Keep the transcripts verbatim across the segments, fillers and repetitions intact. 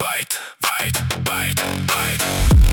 байт, байт, байт, байт.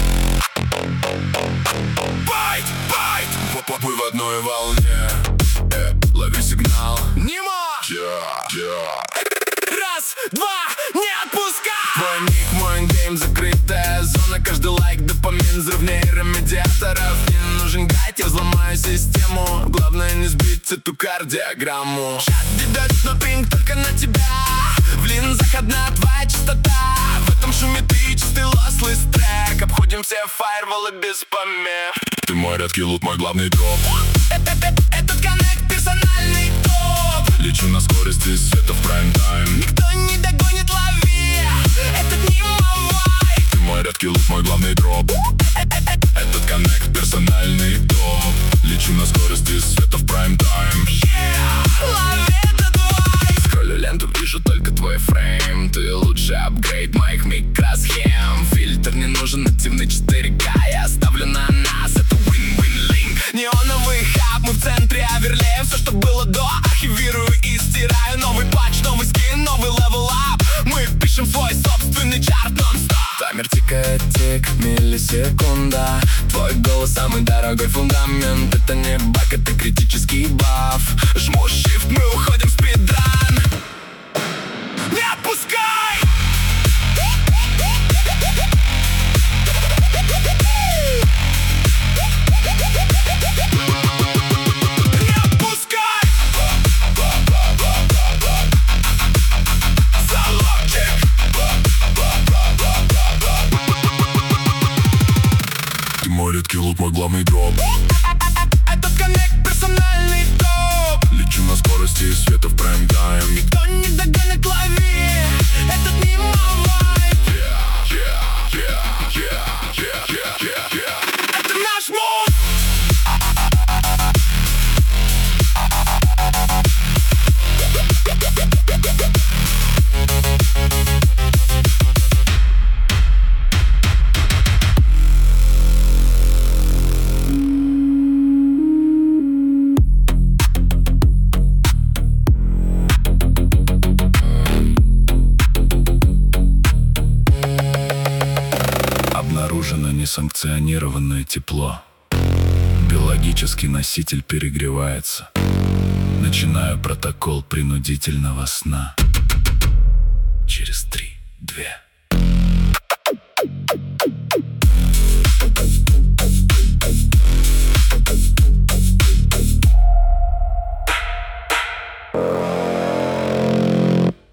Байт, байт. Мы в одной волне. э, Лови сигнал. Нема! Yeah, yeah. Раз, два, не отпускай! Твой ник, мой гейм, закрытая зона. Каждый лайк, допамин, взрыв нейромедиаторов. Не нужен гайд, я взломаю систему. Главное не сбить эту кардиограмму. Чат ведет, но пинг только на тебя. В линзах одна твоя частота. В этом шуме ты чистый лослый трек. Обходим все фаерволы без помех. Ты мой редкий лут, мой главный дроп. Этот коннект персональный топ. Лечу на скорости света в прайм-тайм. Никто не догонит, лови. Этот не мой. Ты мой редкий лут, мой главный дроп. Этот коннект персональный топ. Лечу на скорости света в прайм-тайм. Лови этот вайб. Скроллю ленту, вижу только твой фрейм. Ты лучший апгрейд моих микросхем. Фильтр не нужен, нативный четыре ка. Я ставлю на нас, это win-win-link. Неоновый хаб, мы в центре оверлеем. Все, что было до, архивирую и стираю. Новый патч, новый скин, новый левел ап. Мы пишем свой собственный чарт нон-стоп. Таймер тикает, тик, миллисекунда. Твой голос самый дорогой фундамент. Это не баг, это критический баф. Жму shift, мы уходим в спидран. Не отпускай! Мой редкий лут, мой главный дроп. Этот коннект персональный топ. Лечу на скорости света в прайм-тайм. Никто не догонит, лови. Этот не мой вайб. Yeah, yeah, yeah, yeah, yeah, yeah, yeah, yeah. Это наш мув. Обнаружено несанкционированное тепло. Биологический носитель перегревается. Начинаю протокол принудительного сна. Через три, две,